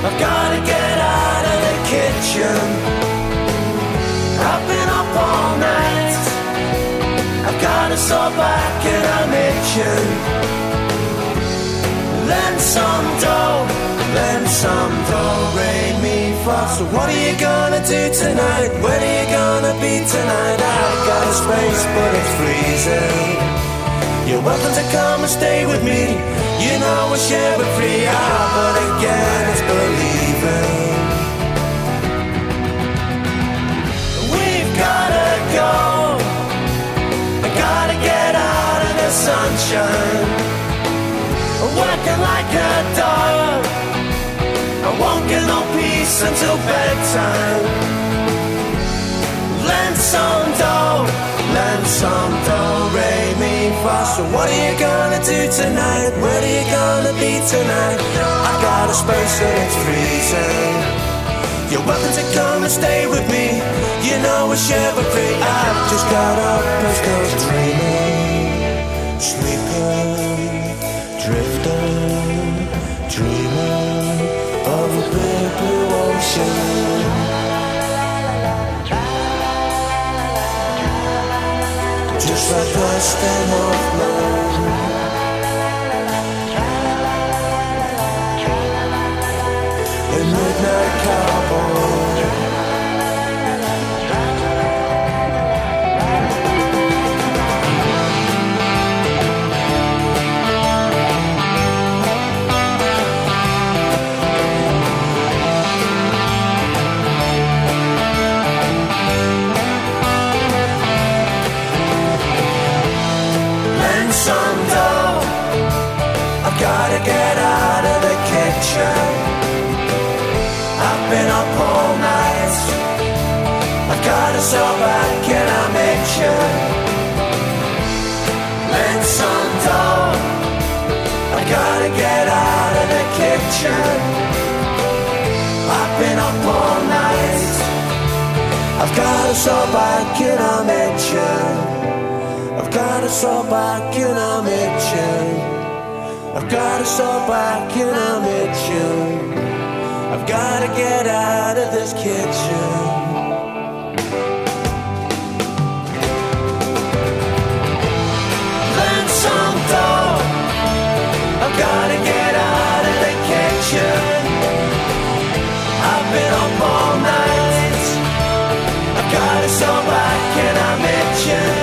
I've gotta get out of the kitchen. I've been up all night. I've gotta saw back and I'm itching. Lend some dough, rain me fast. So what are you gonna do tonight? Where are you gonna be tonight? I've got a space but it's freezing. You're welcome to come and stay with me. You know we'll share it free. But again it's believing. We've gotta go. I gotta get out of the sunshine. Working like a dog. I won't get no peace until bedtime. Lend some dough, rain me fast. So what are you gonna do tonight? Where are you gonna be tonight? I got a space and it's freezing. You're welcome to come and stay with me. You know we'll share it free. I just got up and still dreaming, sleeping, drifting, dreaming of a big blue ocean. Just like Western Hoffman. A midnight cowboy. Some dough. I've gotta get out of the kitchen. I've been up all night. I've gotta sew back and I'm itching. Lend some dough. I've gotta get out of the kitchen. I've been up all night. I've gotta sew back and I'm itching. I've gotta sew back and I'm itching. I've gotta sew back and I'm itching. I've gotta get out of this kitchen. Lend some dough. I've gotta get out of the kitchen. I've been up all night. I've gotta sew back and I'm itching.